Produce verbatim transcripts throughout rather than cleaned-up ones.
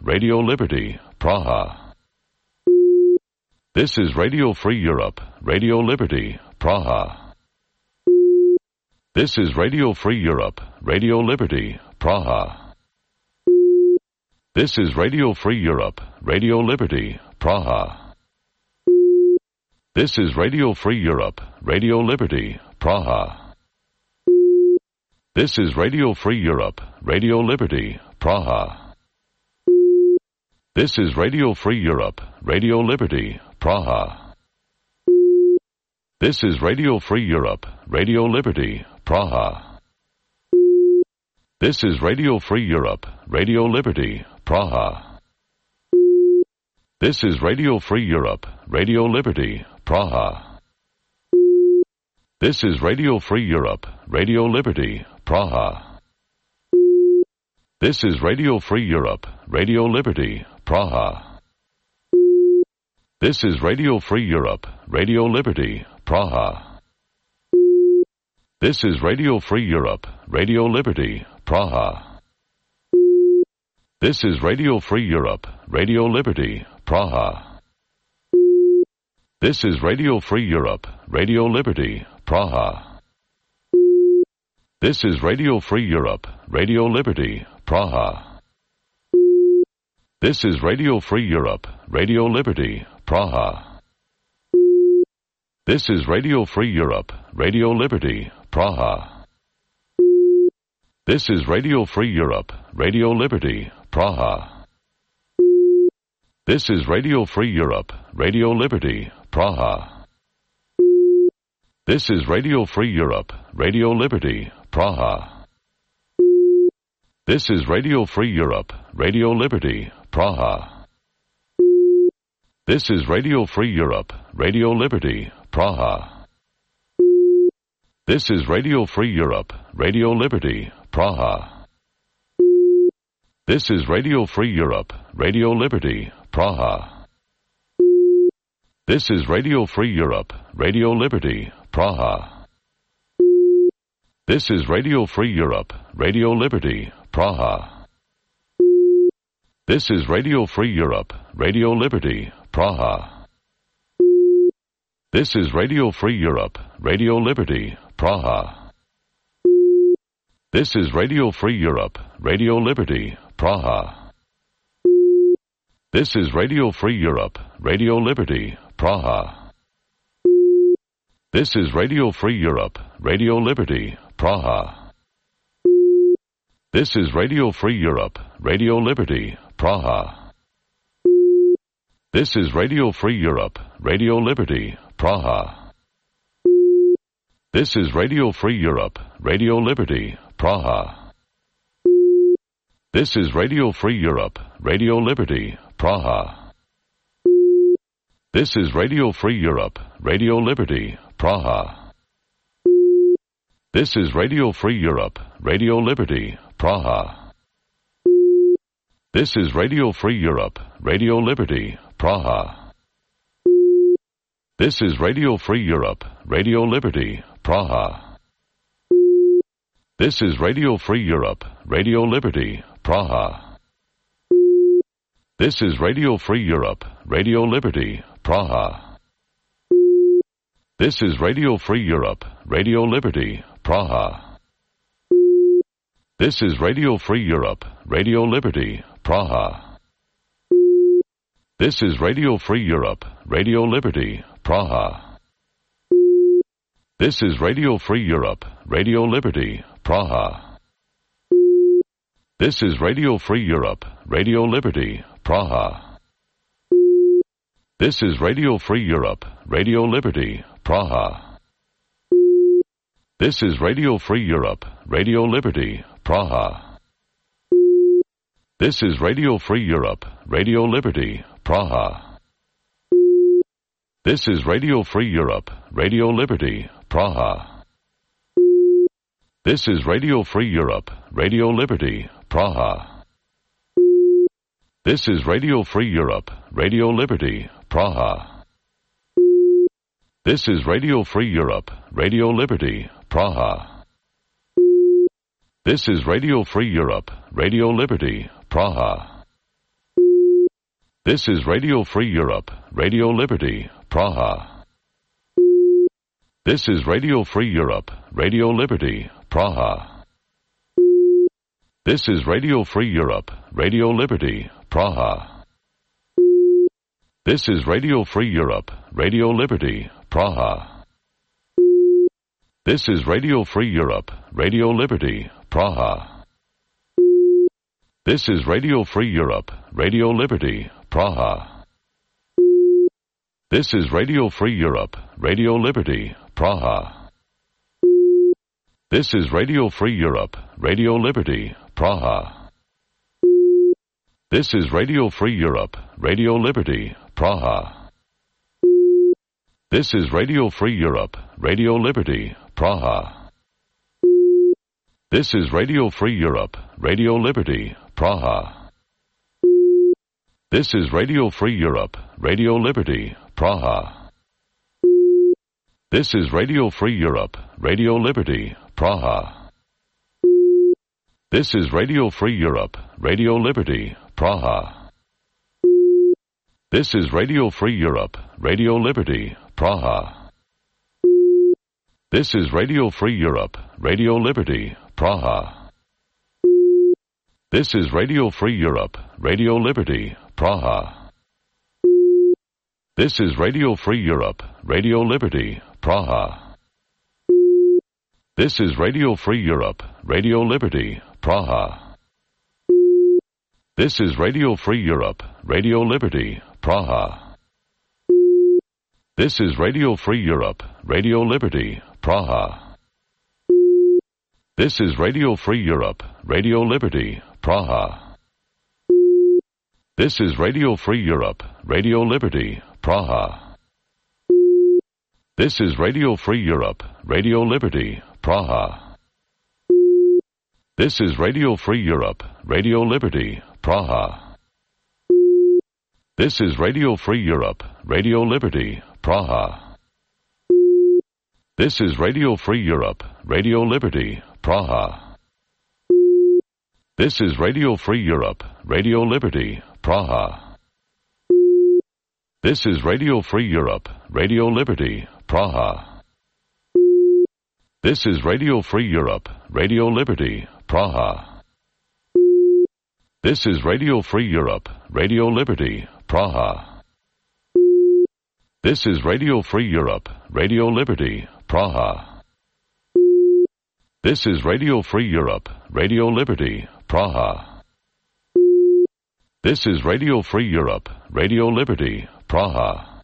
Radio Liberty, Praha. This is Radio Free Europe, Radio Liberty, Praha. This is Radio Free Europe, Radio Liberty, Praha. This is Radio Free Europe, Radio Liberty, Praha. This is Radio Free Europe, Radio Liberty, Praha. This is Radio Free Europe, Radio Liberty, Praha. This is Radio Free Europe, Radio Liberty, Praha. This is Radio Free Europe, Radio Liberty, Praha. This is Radio Free Europe, Radio Liberty, Praha. This is Radio Free Europe, Radio Liberty, Praha. This is Radio Free Europe, Radio Liberty, Praha. This is Radio Free Europe, Radio Liberty, Praha. This is Radio Free Europe, Radio Liberty, Praha. This is Radio Free Europe, Radio Liberty, Praha. This is Radio Free Europe, Radio Liberty, Praha. This is Radio Free Europe, Radio Liberty, Praha. This is Radio Free Europe, Radio Liberty, Praha. This is Radio Free Europe, Radio Liberty, Praha. This is Radio Free Europe, Radio Liberty, Praha. This is Radio Free Europe, Radio Liberty, Praha. This is Radio Free Europe, Radio Liberty, Praha. This is Radio Free Europe, Radio Liberty, Praha. This is Radio Free Europe, Radio Liberty, Praha. This is Radio Free Europe, Radio Liberty, Praha. This is Radio Free Europe, Radio Liberty, Praha. This is Radio Free Europe, Radio Liberty, Praha. This is Radio Free Europe, Radio Liberty, Praha. This is Radio Free Europe, Radio Liberty, Praha. This is Radio Free Europe, Radio Liberty, Praha. This is Radio Free Europe, Radio Liberty, Praha. This is Radio Free Europe, Radio Liberty, Praha. This is Radio Free Europe, Radio Liberty, Praha. This is Radio Free Europe, Radio Liberty, Praha. This is Radio Free Europe, Radio Liberty, Praha. This is Radio Free Europe, Radio Liberty, Praha. This is Radio Free Europe, Radio Liberty, Praha. This is Radio Free Europe, Radio Liberty, Praha. This is Radio Free Europe, Radio Liberty, Praha. This is Radio Free Europe, Radio Liberty, Praha. This is Radio Free Europe, Radio Liberty, Praha. This is Radio Free Europe, Radio Liberty, Praha. This is Radio Free Europe, Radio Liberty, Praha. This is Radio Free Europe, Radio Liberty, Praha. This is Radio Free Europe, Radio Liberty, Praha. This is Radio Free Europe, Radio Liberty, Praha. This is Radio Free Europe, Radio Liberty, Praha. This is Radio Free Europe, Radio Liberty, Praha. This is Radio Free Europe, Radio Liberty, Praha. This is Radio Free Europe, Radio Liberty, Praha. This is Radio Free Europe, Radio Liberty, Praha. This is Radio Free Europe, Radio Liberty, Praha. This is Radio Free Europe, Radio Liberty, Praha. This is Radio Free Europe, Radio Liberty, Praha. This is Radio Free Europe, Radio Liberty, Praha. This is Radio Free Europe, Radio Liberty, Praha. This is Radio Free Europe, Radio Liberty, Praha. This is Radio Free Europe, Radio Liberty, Praha. This is Radio Free Europe, Radio Liberty, Praha. This is Radio Free Europe, Radio Liberty, Praha. This is Radio Free Europe, Radio Liberty, Praha. This is Radio Free Europe, Radio Liberty, Praha. This is Radio Free Europe, Radio Liberty, Praha. This is Radio Free Europe, Radio Liberty, Praha. This is Radio Free Europe, Radio Liberty, Praha. This is Radio Free Europe, Radio Liberty, Praha. This is Radio Free Europe, Radio Liberty, Praha. This is Radio Free Europe, Radio Liberty, Praha. This is Radio Free Europe, Radio Liberty, Praha. This is Radio Free Europe, Radio Liberty, Praha. This is Radio Free Europe, Radio Liberty, Praha. This is Radio Free Europe, Radio Liberty, Praha. This is Radio Free Europe, Radio Liberty, Praha. This is Radio Free Europe, Radio Liberty, Praha. This is Radio Free Europe, Radio Liberty, Praha. This is Radio Free Europe, Radio Liberty, Praha. This is Radio Free Europe, Radio Liberty, Praha. This is Radio Free Europe, Radio Liberty, Praha. This is Radio Free Europe, Radio Liberty, Praha. This is Radio Free Europe, Radio Liberty, Praha. This is Radio Free Europe, Radio Liberty, Praha. This is Radio Free Europe, Radio Liberty, Praha. This is Radio Free Europe, Radio Liberty, Praha. This is Radio Free Europe, Radio Liberty, Praha. This is Radio Free Europe, Radio Liberty, Praha. This is Radio Free Europe, Radio Liberty, Praha. This is Radio Free Europe, Radio Liberty, Praha. This is Radio Free Europe, Radio Liberty, Praha. This is Radio Free Europe, Radio Liberty, Praha. This is Radio Free Europe, Radio Liberty, Praha. This is Radio Free Europe, Radio Liberty, Praha.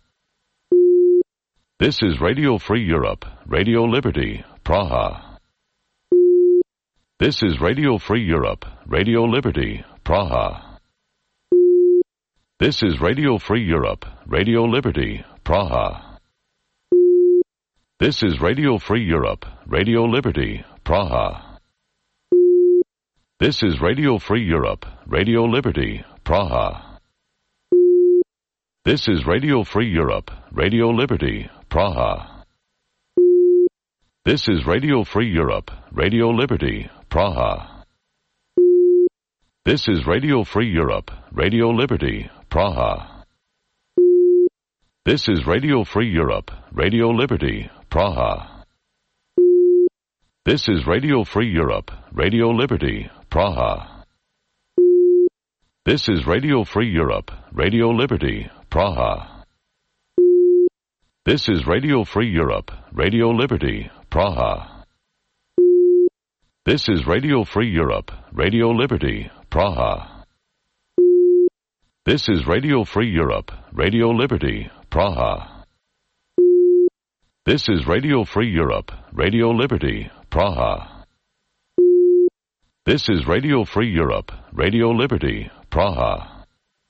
This is Radio Free Europe, Radio Liberty, Praha. This is Radio Free Europe, Radio Liberty, Praha. This is Radio Free Europe, Radio Liberty, Praha. This is Radio Free Europe, Radio Liberty, Praha. This is Radio Free Europe, Radio Liberty, Praha. This is Radio Free Europe, Radio Liberty, Praha. This is Radio Free Europe, Radio Liberty, Praha. This is Radio Free Europe, Radio Liberty, Praha. This is Radio Free Europe, Radio Liberty, Praha. This is Radio Free Europe, Radio Liberty, Praha. This is Radio Free Europe, Radio Liberty, Praha. This is Radio Free Europe, Radio Liberty, Praha. This is Radio Free Europe, Radio Liberty, Praha. This is Radio Free Europe, Radio Liberty, Praha. This is Radio Free Europe, Radio Liberty, Praha. This is Radio Free Europe, Radio Liberty, Praha.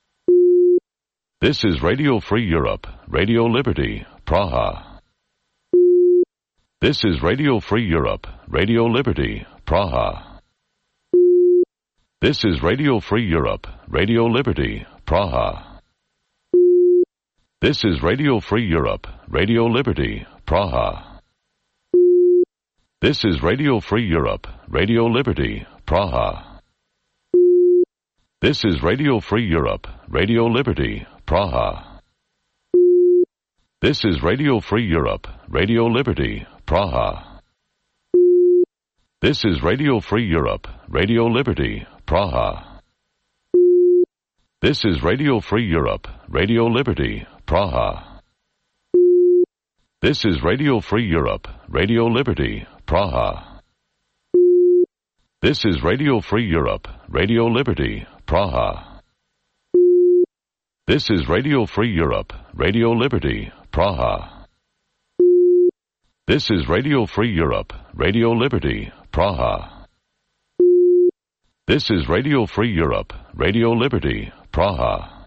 This is Radio Free Europe, Radio Liberty, Praha. This is Radio Free Europe, Radio Liberty, Praha. This is Radio Free Europe, Radio Liberty, Praha. This is Radio Free Europe, Radio Liberty, Praha. This is Radio Free Europe, Radio Liberty, Praha. This is Radio Free Europe, Radio Liberty, Praha. This is Radio Free Europe, Radio Liberty, Praha. This is Radio Free Europe, Radio Liberty, Praha. This is Radio Free Europe, Radio Liberty, Praha. This is Radio Free Europe, Radio Liberty, Praha. This is Radio Free Europe, Radio Liberty, Praha. This is Radio Free Europe, Radio Liberty, Praha. This is Radio Free Europe, Radio Liberty, Praha. This is Radio Free Europe, Radio Liberty, Praha.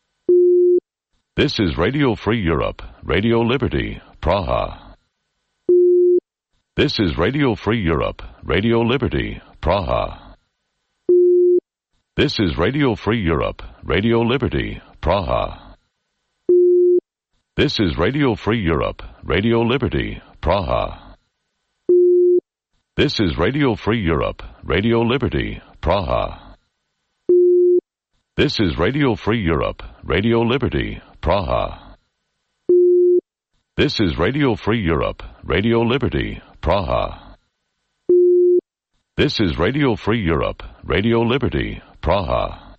This is Radio Free Europe, Radio Liberty, Praha. This is Radio Free Europe, Radio Liberty, Praha. This is Radio Free Europe, Radio Liberty, Praha. This is Radio Free Europe, Radio Liberty, Praha. This is Radio Free Europe, Radio Liberty, Praha. This is Radio Free Europe, Radio Liberty, Praha. This is Radio Free Europe, Radio Liberty, Praha. This is Radio Free Europe, Radio Liberty, Praha.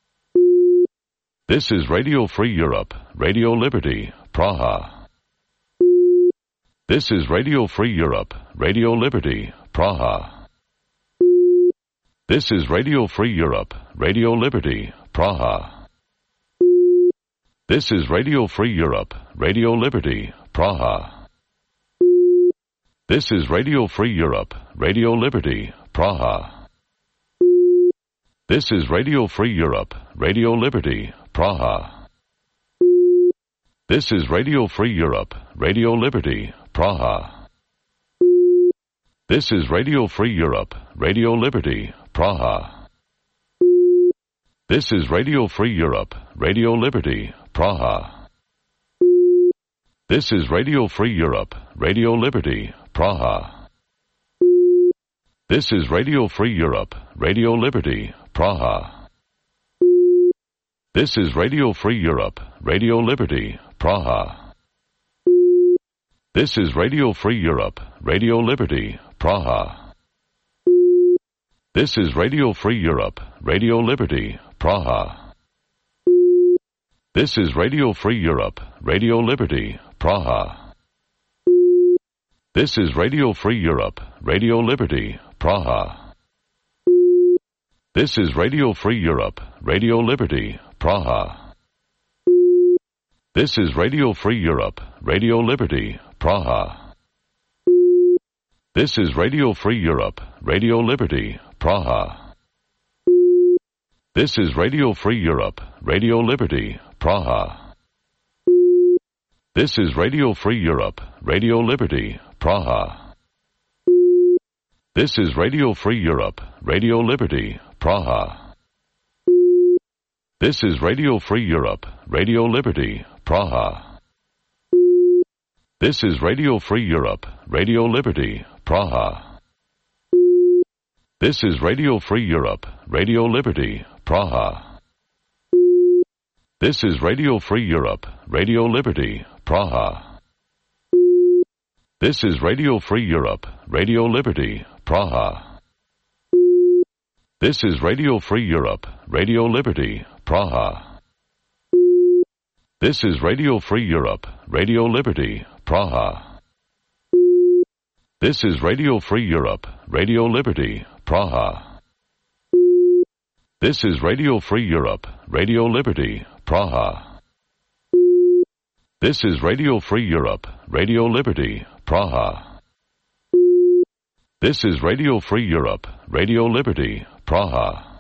This is Radio Free Europe, Radio Liberty, Praha. This is Radio Free Europe, Radio Liberty, Praha. This is Radio Free Europe, Radio Liberty, Praha. This is Radio Free Europe, Radio Liberty, Praha. This is Radio Free Europe, Radio Liberty, Praha. This is Radio Free Europe, Radio Liberty, Praha. This is Radio Free Europe, Radio Liberty, Praha. This is Radio Free Europe, Radio Liberty, Praha. This is Radio Free Europe, Radio Liberty, Praha. This is Radio Free Europe, Radio Liberty, Praha. This is Radio Free Europe, Radio Liberty, Praha. This is Radio Free Europe, Radio Liberty, Praha. This is Radio Free Europe, Radio Liberty, Praha. This is Radio Free Europe, Radio Liberty, Praha. This is Radio Free Europe, Radio Liberty, Praha. This is Radio Free Europe, Radio Liberty, Praha. This is Radio Free Europe, Radio Liberty, Praha. This is Radio Free Europe, Radio Liberty, Praha. This is Radio Free Europe, Radio Liberty, Praha. This is Radio Free Europe, Radio Liberty, Praha. This is Radio Free Europe, Radio Liberty, Praha. This is Radio Free Europe, Radio Liberty, Praha. This is Radio Free Europe, Radio Liberty, Praha. This is Radio Free Europe, Radio Liberty, Praha. This is Radio Free Europe, Radio Liberty, Praha. This is Radio Free Europe, Radio Liberty, Praha. This is Radio Free Europe, Radio Liberty, Praha. This is Radio Free Europe, Radio Liberty, Praha. This is Radio Free Europe, Radio Liberty, Praha. This is Radio Free Europe, Radio Liberty, Praha. This is Radio Free Europe, Radio Liberty, Praha. This is Radio Free Europe, Radio Liberty, Praha. This is Radio Free Europe, Radio Liberty, Praha.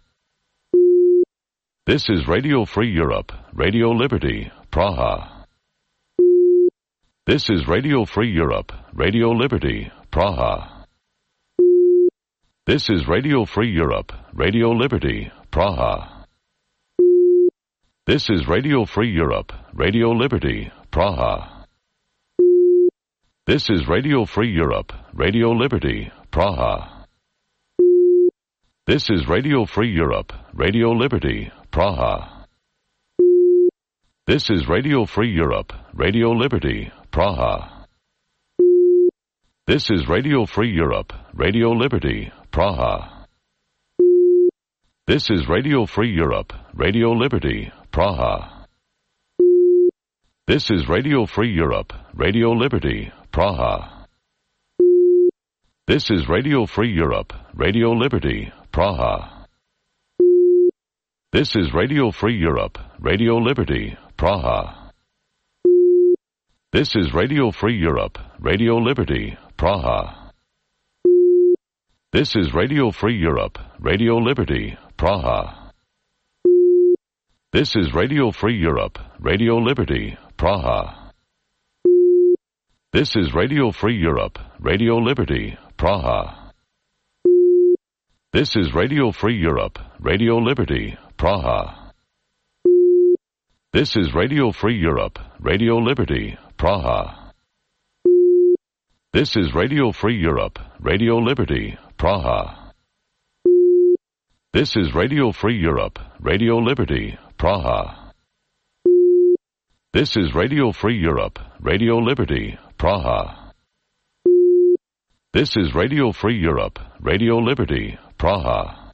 This is Radio Free Europe, Radio Liberty, Praha. This is Radio Free Europe, Radio Liberty, Praha. This is Radio Free Europe, Radio Liberty, Praha. This is Radio Free Europe, Radio Liberty, Praha. This is Radio Free Europe, Radio Liberty, Praha. This is Radio Free Europe, Radio Liberty, Praha. This is Radio Free Europe, Radio Liberty, Praha. This is Radio Free Europe, Radio Liberty, Praha. This is Radio Free Europe, Radio Liberty, Praha. This is Radio Free Europe, Radio Liberty, Praha. This is Radio Free Europe, Radio Liberty, Praha. This is Radio Free Europe, Radio Liberty, Praha. This is Radio Free Europe, Radio Liberty, Praha. This is Radio Free Europe, Radio Liberty, Praha. This is Radio Free Europe, Radio Liberty, Praha. This is Radio Free Europe, Radio Liberty, Praha. This is Radio Free Europe, Radio Liberty, Praha. This is Radio Free Europe, Radio Liberty, Praha. This is Radio Free Europe, Radio Liberty, Praha. This is Radio Free Europe, Radio Liberty, Praha. This is Radio Free Europe, Radio Liberty, Praha. This is Radio Free Europe, Radio Liberty, Praha.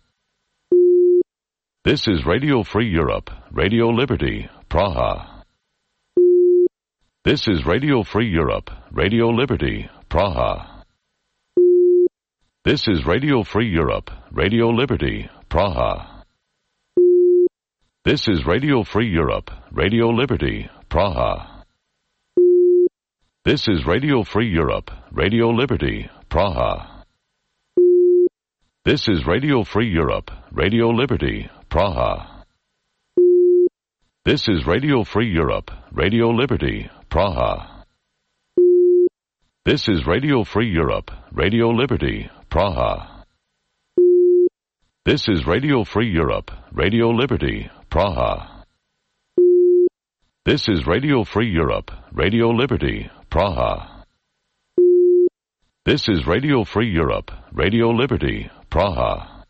This is Radio Free Europe, Radio Liberty, Praha. This is Radio Free Europe, Radio Liberty, Praha. This is Radio Free Europe, Radio Liberty, Praha. This is Radio Free Europe, Radio Liberty, Praha. This is Radio Free Europe, Radio Liberty, Praha. This is Radio Free Europe, Radio Liberty, Praha. This is Radio Free Europe, Radio Liberty, Praha. This is Radio Free Europe, Radio Liberty, Praha. This is Radio Free Europe, Radio Liberty, Praha. This is Radio Free Europe, Radio Liberty, Praha. This is Radio Free Europe, Radio Liberty, Praha.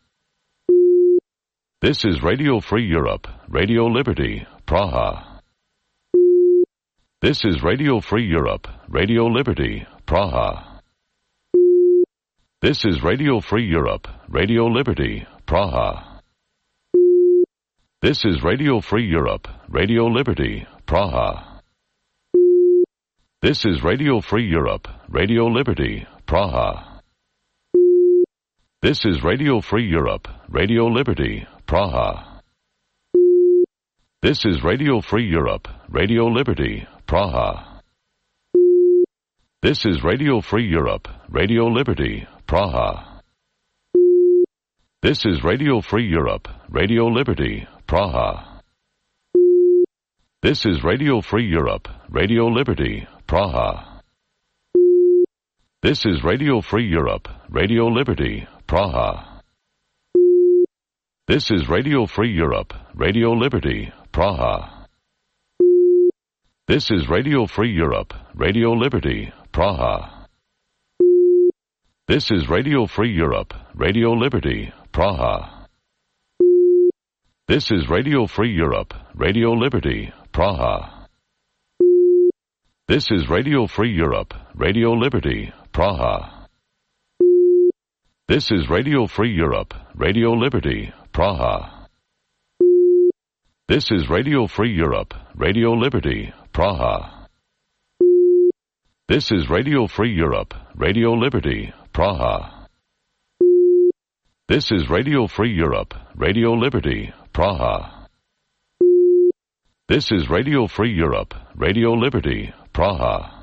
This is Radio Free Europe, Radio Liberty, Praha. This is Radio Free Europe, Radio Liberty, Praha. This is Radio Free Europe, Radio Liberty, Praha. This is Radio Free Europe, Radio Liberty, Praha. This is Radio Free Europe, Radio Liberty, Praha. This is Radio Free Europe, Radio Liberty, Praha. This is Radio Free Europe, Radio Liberty, Praha. This is Radio Free Europe, Radio Liberty, Praha. This is Radio Free Europe, Radio Liberty, Praha. This is Radio Free Europe, Radio Liberty, Praha. This is Radio Free Europe, Radio Liberty, Praha. This is Radio Free Europe, Radio Liberty, Praha. This is Radio Free Europe, Radio Liberty, Praha. This is Radio Free Europe, Radio Liberty, Praha. This is Radio Free Europe, Radio Liberty, Praha. This is Radio Free Europe, Radio Liberty, Praha. This is Radio Free Europe, Radio Liberty, Praha. This is Radio Free Europe, Radio Liberty, Praha. This is Radio Free Europe, Radio Liberty, Praha. This is Radio Free Europe, Radio Liberty, Praha. This is Radio Free Europe, Radio Liberty, Praha.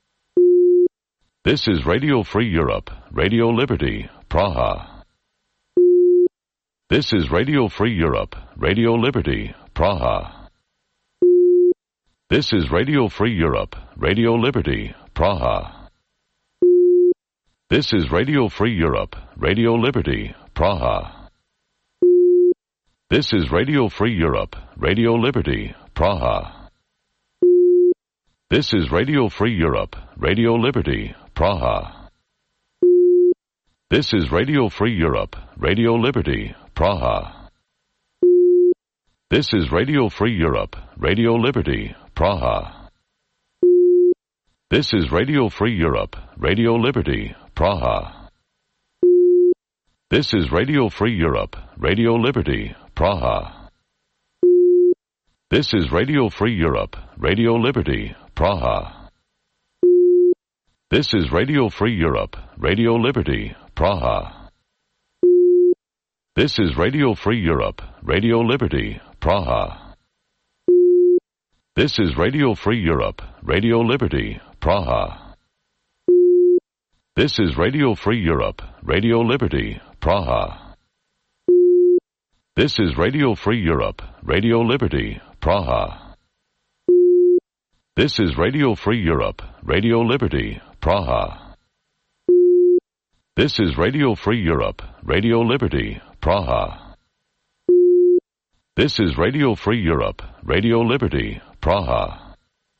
This is Radio Free Europe, Radio Liberty, Praha. This is Radio Free Europe, Radio Liberty, Praha. This is Radio Free Europe, Radio Liberty, Praha. This is Radio Free Europe, Radio Liberty, Praha. This is Radio Free Europe, Radio Liberty, Praha. This is Radio Free Europe, Radio Liberty, Praha. This is Radio Free Europe, Radio Liberty, Praha. This is Radio Free Europe, Radio Liberty, Praha. This is Radio Free Europe, Radio Liberty, Praha. This is Radio Free Europe, Radio Liberty, Praha. This is Radio Free Europe, Radio Liberty, Praha. This is Radio Free Europe, Radio Liberty, Praha. This is Radio Free Europe, Radio Liberty, Praha. This is Radio Free Europe, Radio Liberty, Praha. This is Radio Free Europe, Radio Liberty, Praha. This is Radio Free Europe, Radio Liberty, Praha. This is Radio Free Europe, Radio Liberty, Praha. This is Radio Free Europe, Radio Liberty, Praha. This is Radio Free Europe, Radio Liberty, Praha.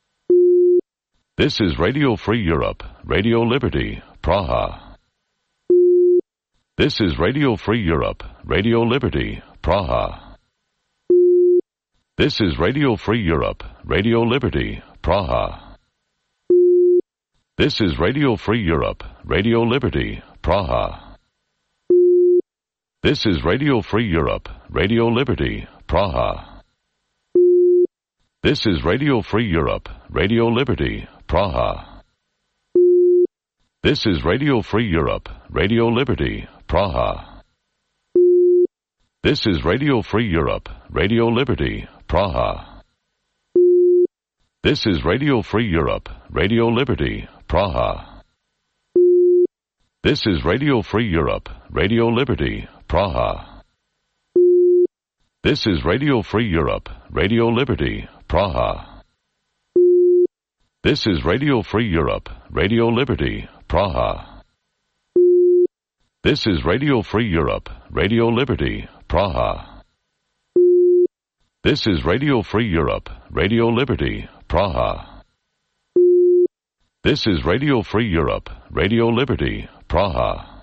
This is Radio Free Europe, Radio Liberty, Praha. This is Radio Free Europe, Radio Liberty, Praha. This is Radio Free Europe, Radio Liberty, Praha. This is Radio Free Europe, Radio Liberty, Praha. This is Radio Free Europe, Radio Liberty, Praha. This is Radio Free Europe, Radio Liberty, Praha. This is Radio Free Europe, Radio Liberty, Praha. This is Radio Free Europe, Radio Liberty, Praha. This is Radio Free Europe, Radio Liberty, Praha. This is Radio Free Europe, Radio Liberty, Praha. This is Radio Free Europe, Radio Liberty, Praha. This is Radio Free Europe, Radio Liberty, Praha. This is Radio Free Europe, Radio Liberty, Praha. This is Radio Free Europe, Radio Liberty, Praha. This is Radio Free Europe, Radio Liberty, Praha.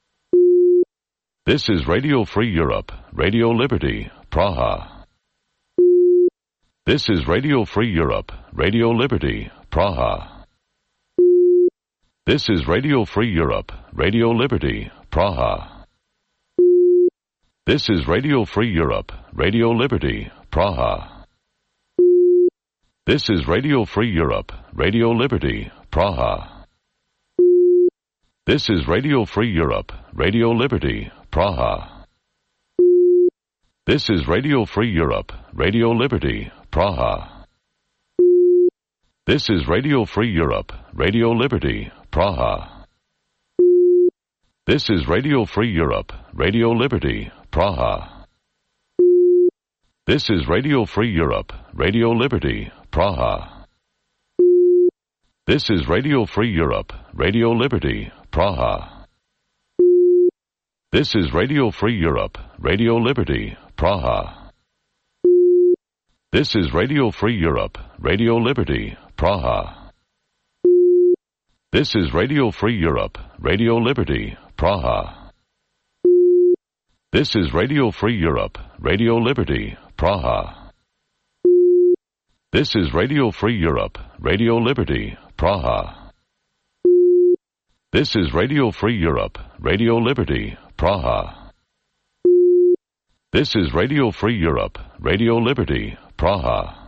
This is Radio Free Europe, Radio Liberty, Praha. This is Radio Free Europe, Radio Liberty, Praha. This is Radio Free Europe, Radio Liberty, Praha. This is Radio Free Europe, Radio Liberty, Praha. This is Radio Free Europe, Radio Liberty, Praha. This is Radio Free Europe, Radio Liberty, Praha. This is Radio Free Europe, Radio Liberty, Praha. This is Radio Free Europe, Radio Liberty, Praha. This is Radio Free Europe, Radio Liberty, Praha. This is Radio Free Europe, Radio Liberty, Praha. This is Radio Free Europe, Radio Liberty, Praha. This is Radio Free Europe, Radio Liberty, Praha. This is Radio Free Europe, Radio Liberty, Praha. This is Radio Free Europe, Radio Liberty, Praha. This is Radio Free Europe, Radio Liberty, Praha. This is Radio Free Europe, Radio Liberty, Praha. This is Radio Free Europe, Radio Liberty, Praha. This is Radio Free Europe, Radio Liberty, Praha.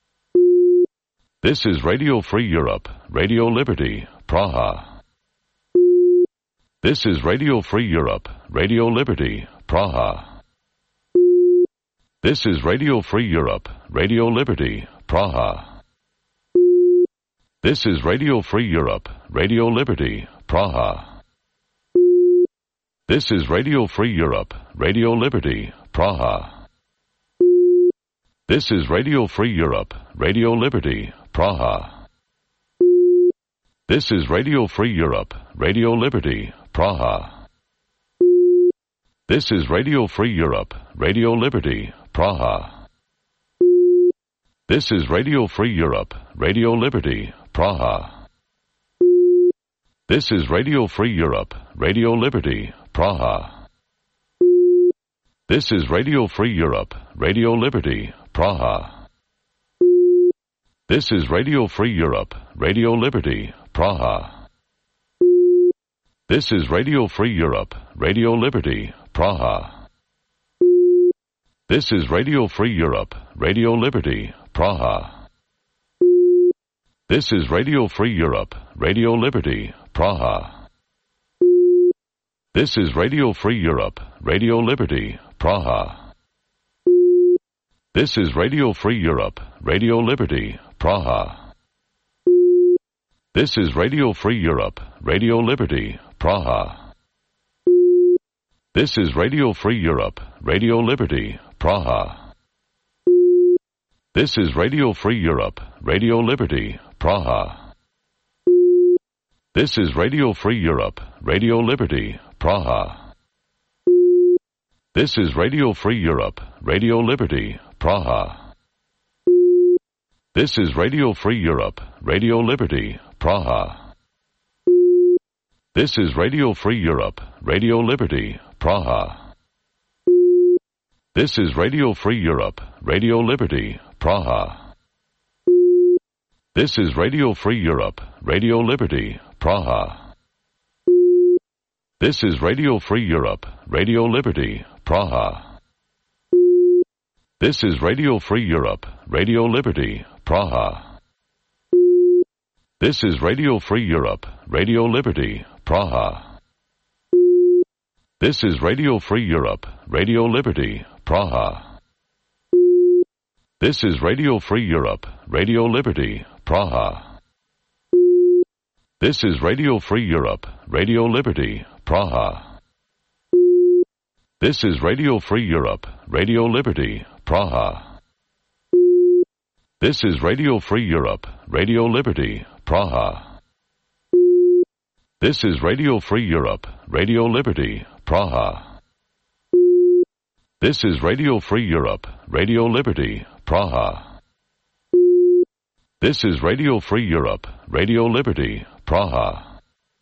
This is Radio Free Europe, Radio Liberty, Praha. This is Radio Free Europe, Radio Liberty, Praha. This is Radio Free Europe, Radio Liberty, Praha. This is Radio Free Europe, Radio Liberty, Praha. This is Radio Free Europe, Radio Liberty, Praha. This is Radio Free Europe, Radio Liberty, Praha. This is Radio Free Europe, Radio Liberty, Praha. This is Radio Free Europe, Radio Liberty, Praha. This is Radio Free Europe, Radio Liberty, Praha. This is Radio Free Europe, Radio Liberty, Praha. This is Radio Free Europe, Radio Liberty, Praha. This is Radio Free Europe, Radio Liberty, Praha. This is Radio Free Europe, Radio Liberty, Praha. This is Radio Free Europe, Radio Liberty, Praha. This is Radio Free Europe, Radio Liberty, Praha. This is Radio Free Europe, Radio Liberty, Praha. This is Radio Free Europe, Radio Liberty, Praha. This is Radio Free Europe, Radio Liberty, Praha. This is Radio Free Europe, Radio Liberty, Praha. This is Radio Free Europe, Radio Liberty, Praha. This is Radio Free Europe, Radio Liberty, Praha. This is Radio Free Europe, Radio Liberty, Praha. This is Radio Free Europe, Radio Liberty, Praha. This is Radio Free Europe, Radio Liberty, Praha. This is Radio Free Europe, Radio Liberty, Praha. This is Radio Free Europe, Radio Liberty, Praha. This is Radio Free Europe, Radio Liberty, Praha. This is Radio Free Europe, Radio Liberty, Praha. This is Radio Free Europe, Radio Liberty, Praha. This is Radio Free Europe, Radio Liberty, Praha. This is Radio Free Europe, Radio Liberty, Praha. This is Radio Free Europe, Radio Liberty, Praha. This is Radio Free Europe, Radio Liberty, Praha. This is Radio Free Europe, Radio Liberty, Praha. This is Radio Free Europe, Radio Liberty, Praha. This is Radio Free Europe, Radio Liberty, Praha. This is Radio Free Europe, Radio Liberty, Praha.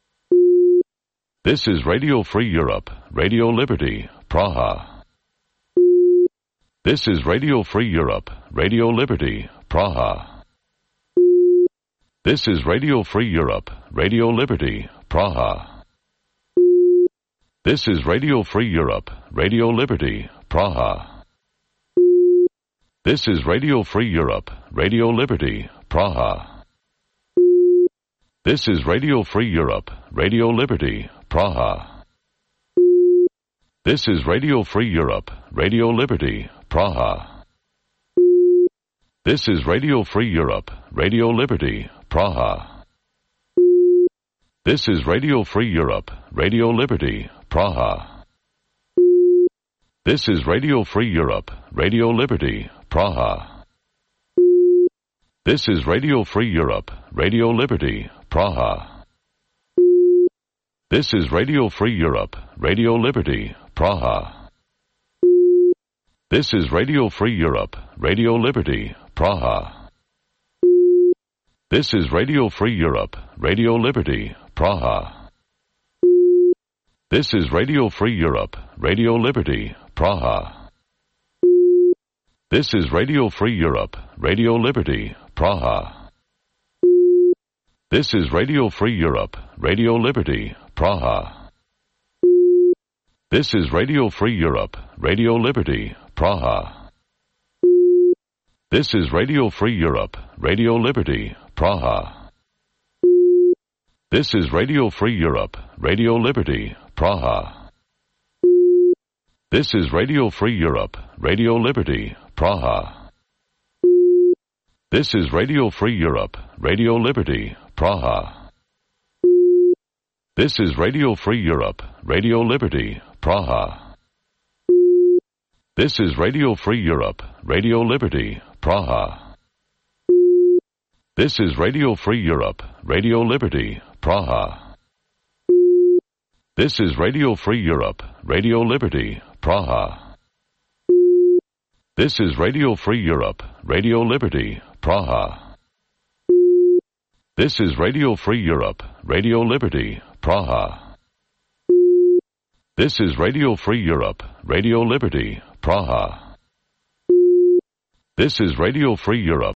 This is Radio Free Europe, Radio Liberty, Praha. This is Radio Free Europe, Radio Liberty, Praha. This is Radio Free Europe, Radio Liberty, Praha. This is Radio Free Europe, Radio Liberty, Praha. This is Radio Free Europe, Radio Liberty, Praha. This is Radio Free Europe, Radio Liberty, Praha. This is Radio Free Europe, Radio Liberty, Praha. This is Radio Free Europe, Radio Liberty, Praha. This is Radio Free Europe, Radio Liberty, Praha. This is Radio Free Europe, Radio Liberty, Praha. This is Radio Free Europe, Radio Liberty, Praha. This is Radio Free Europe, Radio Liberty, Praha. This is Radio Free Europe, Radio Liberty, Praha. This is Radio Free Europe, Radio Liberty, Praha. This is Radio Free Europe, Radio Liberty, Praha. This is Radio Free Europe, Radio Liberty, Praha. This is Radio Free Europe, Radio Liberty, Praha. This is Radio Free Europe, Radio Liberty, Praha. This is Radio Free Europe, Radio Liberty, Praha. This is Radio Free Europe, Radio Liberty, Praha. This is Radio Free Europe, Radio Liberty, Praha. This is Radio Free Europe, Radio Liberty, Praha. This is Radio Free Europe, Radio Liberty, Praha. This is Radio Free Europe, Radio Liberty, Praha. This is Radio Free Europe, Radio Liberty, Praha. This is Radio Free Europe, Radio Liberty, Praha. This is Radio Free Europe, Radio Liberty, Praha. This is Radio Free Europe, Radio Liberty, Praha. This is Radio Free Europe, Radio Liberty, Praha. This is Radio Free Europe.